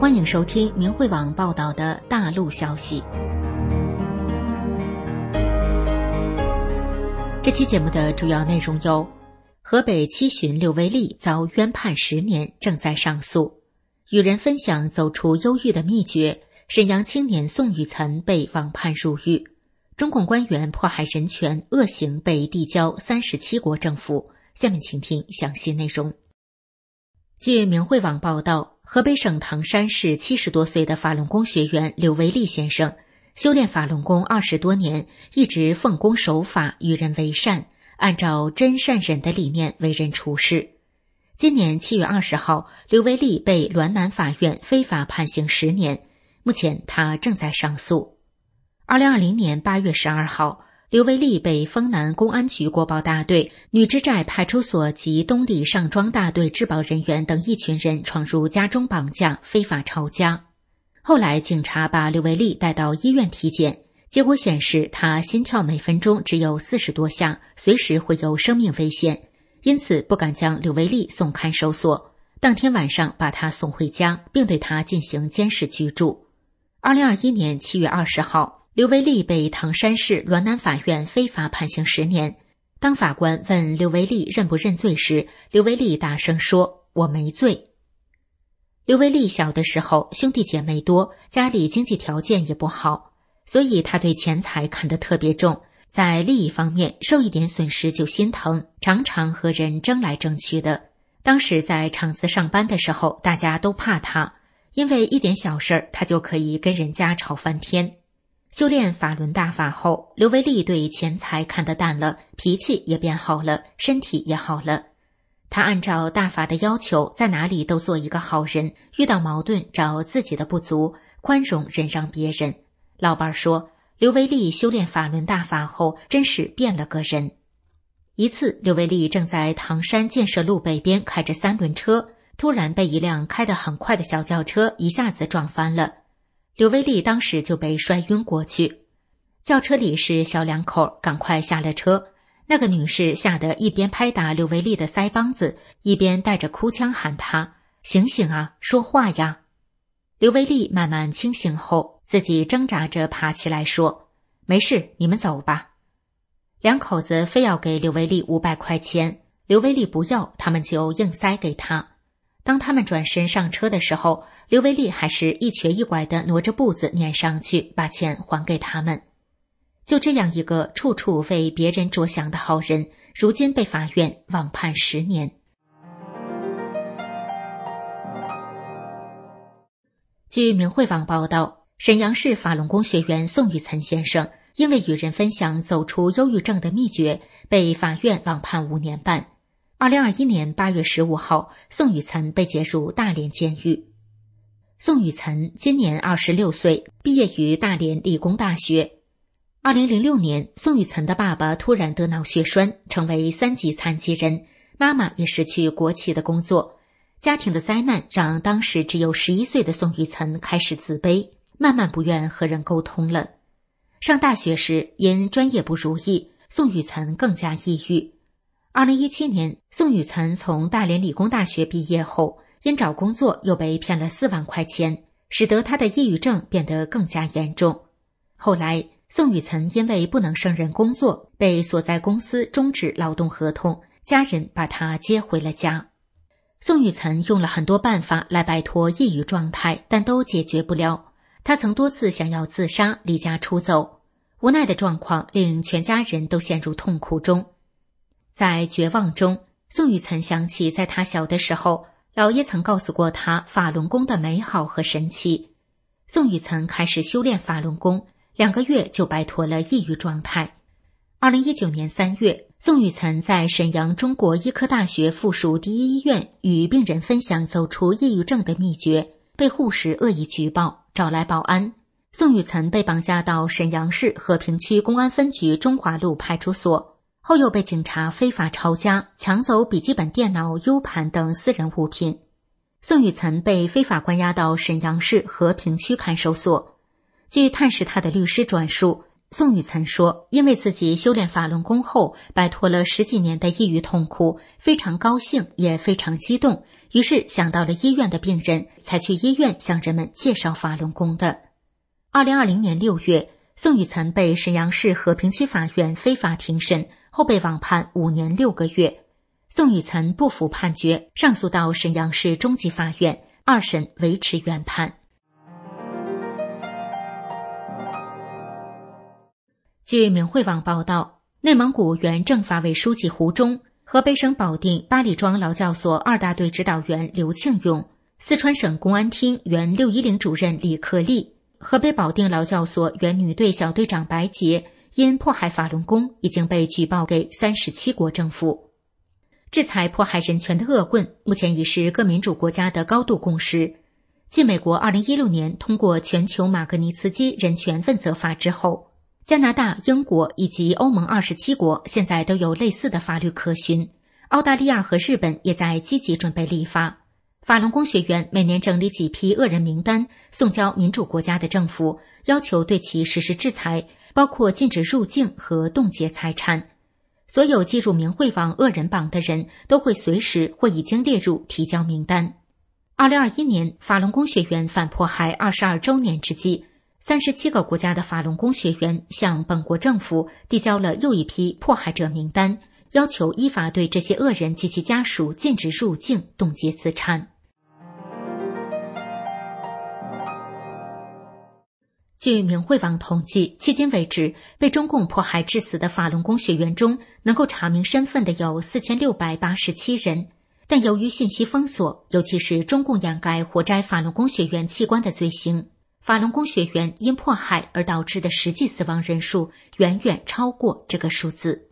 欢迎收听明慧网报道的大陆消息。这期节目的主要内容有：河北七旬刘维利遭冤判10年，正在上诉；与人分享走出忧郁的秘诀；沈阳青年宋雨岑被网判入狱；中共官员迫害人权，恶行被递交37国政府。下面请听详细内容。据明慧网报道，河北省唐山市70多岁的法轮功学员刘维利先生，修炼法轮功20多年，一直奉公守法，与人为善，按照真善忍的理念为人处事。今年7月20号，刘维利被滦南法院非法判刑10年，目前他正在上诉。2020年8月12号，刘维利被丰南公安局国保大队、女之寨派出所及东里上庄大队治保人员等一群人闯入家中绑架，非法抄家。后来警察把刘维利带到医院体检，结果显示他心跳每分钟只有40多下，随时会有生命危险，因此不敢将刘维利送看守所。当天晚上把他送回家，并对他进行监视居住。2021年7月20号，刘维利被唐山市滦南法院非法判刑10年。当法官问刘维利认不认罪时，刘维利大声说：“我没罪。”刘维利小的时候兄弟姐妹多，家里经济条件也不好，所以他对钱财看得特别重，在利益方面受一点损失就心疼，常常和人争来争去的。当时在厂子上班的时候，大家都怕他，因为一点小事他就可以跟人家吵翻天。修炼法轮大法后，刘维利对钱财看得淡了，脾气也变好了，身体也好了。他按照大法的要求，在哪里都做一个好人，遇到矛盾找自己的不足，宽容忍让别人。老伴说，刘维利修炼法轮大法后，真是变了个人。一次，刘维利正在唐山建设路北边开着3轮车，突然被一辆开得很快的小轿车一下子撞翻了。刘维利当时就被摔晕过去，轿车里是小两口，赶快下了车。那个女士吓得一边拍打刘维利的腮帮子，一边带着哭腔喊他：“醒醒啊，说话呀！”刘维利慢慢清醒后，自己挣扎着爬起来说：“没事，你们走吧。”两口子非要给刘维利500块钱，刘维利不要，他们就硬塞给他。当他们转身上车的时候，刘维利还是一瘸一拐地挪着步子撵上去，把钱还给他们。就这样一个处处为别人着想的好人，如今被法院网判10年。据明慧网报道，沈阳市法轮功学员宋雨岑先生因为与人分享走出忧郁症的秘诀，被法院网判5年半。2021年8月15号，宋雨岑被解入大连监狱。宋雨岑今年26岁，毕业于大连理工大学。2006年，宋雨岑的爸爸突然得脑血栓，成为3级残疾人，妈妈也失去国企的工作。家庭的灾难让当时只有11岁的宋雨岑开始自卑，慢慢不愿和人沟通了。上大学时，因专业不如意，宋雨岑更加抑郁。2017年，宋雨岑从大连理工大学毕业后，因找工作又被骗了4万块钱，使得他的抑郁症变得更加严重。后来，宋雨岑因为不能胜任工作，被所在公司终止劳动合同，家人把他接回了家。宋雨岑用了很多办法来摆脱抑郁状态，但都解决不了。他曾多次想要自杀，离家出走，无奈的状况令全家人都陷入痛苦中。在绝望中，宋雨岑想起在他小的时候，姥爷曾告诉过他法轮功的美好和神奇。宋雨岑开始修炼法轮功，2个月就摆脱了抑郁状态。2019年3月，宋雨岑在沈阳中国医科大学附属第一医院与病人分享走出抑郁症的秘诀，被护士恶意举报，找来保安。宋雨岑被绑架到沈阳市和平区公安分局中华路派出所，后又被警察非法抄家，抢走笔记本电脑、U 盘等私人物品。宋雨岑被非法关押到沈阳市和平区看守所。据探视他的律师转述， 宋雨岑说，因为自己修炼法轮功后摆脱了10几年的抑郁痛苦，非常高兴也非常激动，于是想到了医院的病人，才去医院向人们介绍法轮功的。2020年6月，宋雨岑被沈阳市和平区法院非法庭审，后被网判5年6个月。宋雨岑不服判决，上诉到沈阳市中级法院，2审维持原判。据明慧网报道，内蒙古原政法委书记胡忠、河北省保定八里庄劳教所2大队指导员刘庆勇、四川省公安厅原610主任李克利、河北保定劳教所原女队小队长白洁因迫害法轮功已经被举报给37国政府。制裁迫害人权的恶棍目前已是各民主国家的高度共识。继美国2016年通过全球马格尼茨基人权问责法之后，加拿大、英国以及欧盟27国现在都有类似的法律可循，澳大利亚和日本也在积极准备立法。法轮功学员每年整理几批恶人名单，送交民主国家的政府，要求对其实施制裁，包括禁止入境和冻结财产。所有记入明慧网恶人榜的人都会随时或已经列入提交名单。2021年法轮功学员反迫害22周年之际，37个国家的法轮功学员向本国政府递交了又一批迫害者名单，要求依法对这些恶人及其家属禁止入境、冻结资产。据明慧网统计，迄今为止，被中共迫害致死的法轮功学员中，能够查明身份的有4687人。但由于信息封锁，尤其是中共掩盖活摘法轮功学员器官的罪行，法轮功学员因迫害而导致的实际死亡人数远远超过这个数字。